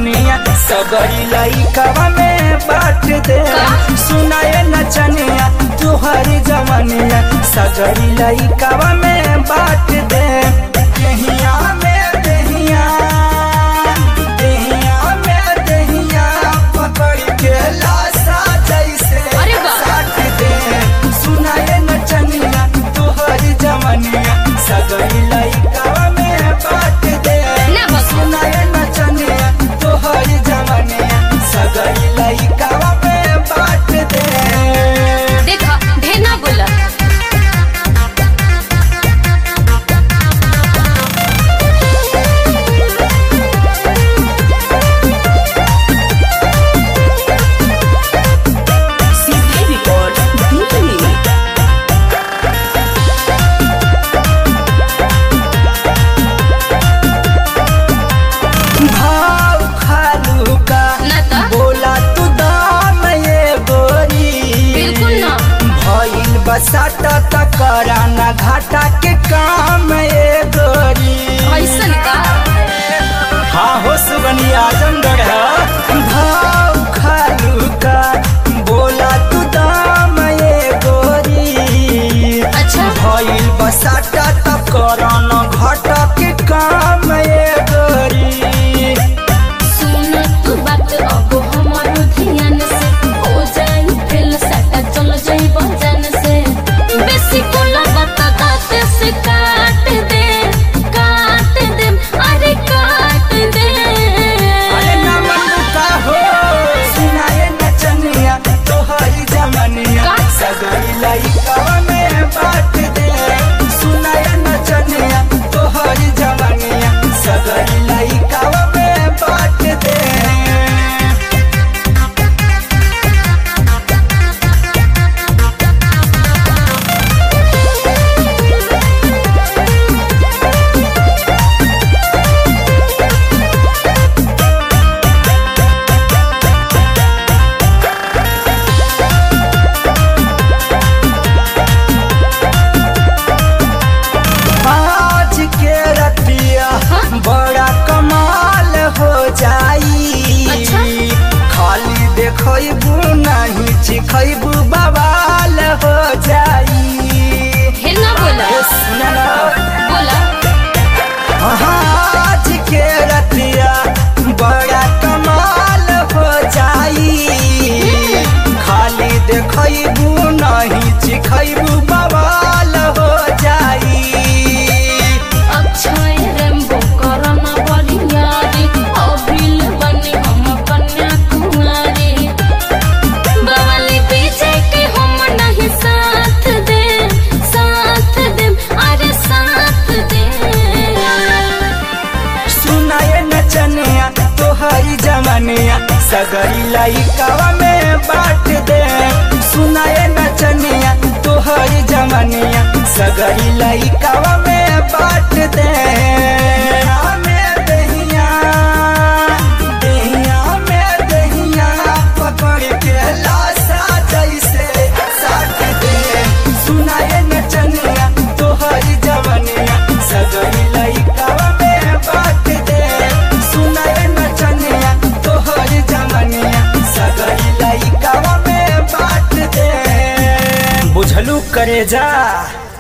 जवनिया सगरी लइकवा में बांट दे। सुनाए नचनिया तुहर जवनिया सगरी लइकवा में बांट दे। देहिया में देहिया देहिया में देहिया पकड़ के लाशा जैसे साट दे। सुनाए नचनिया तुहर जवनिया सगरी लइकवा में बांट दे। सुनाए नचनिया तुहर जवनिया सगरी लइकवा में बांट दे। देखा ढेर ना बोला। भाव खालू का ना तो बोला तू दाम ये गोरी। बिल्कुल ना। भइल बसाता तकरा ना घाटा के काम ये गोरी। ऐसन का हाँ हो सुगनिया जंगड़ भाव खालू का बोला तू दाम ये गोरी। अच्छा भइल बसाता तकरा ना घाटा के काम ये गोरी। सुन तू बात अब हमारो ध्यान से हो जाई फेल सटा चल जाई बजान से। बेसी बोला बता दांत से काट दे अरे काट दे। अरे ना मनुका हो सुनाए नचनिया तोहरी जमनिया सगरी लइकवा में बांट दे। सुनाए नचनिया तोहरी जमनिया सगरी लइकवा में बांट दे। आज के रतिया बड़ा कमाल हो जाई। अच्छा। खाली देखबू नहीं चिखबू बवाल हो जाई। ढेर ना बोला। ए सुना ना, बोला आज के रतिया बड़ा कमाल हो जाई। खाली देखबू नहीं चिखबू बवाल हो जाई। अक्षय रेम्बो करना बलियारी अभिल बनी हम कन्या कुमारी। बवाली विजय के हम नहीं साथ दे अरे साथ दे। सुनाए नचनिया तोहरी जमनिया सगरी लइकवा में बांट दे। सुनाए नचनिया तोहरी जमनिया सगरी लइकवा में बांट दे। देहिया में देहिया देहिया में देहिया पकड़ के लाशा जैसे साट दे। सुनाए नचनिया तोहरी जवनिया सगरी लइकवा में बांट दे। सुनाए नचनिया तोहरी जवनिया सगरी लइकवा में बांट दे। बुझलू करे जा।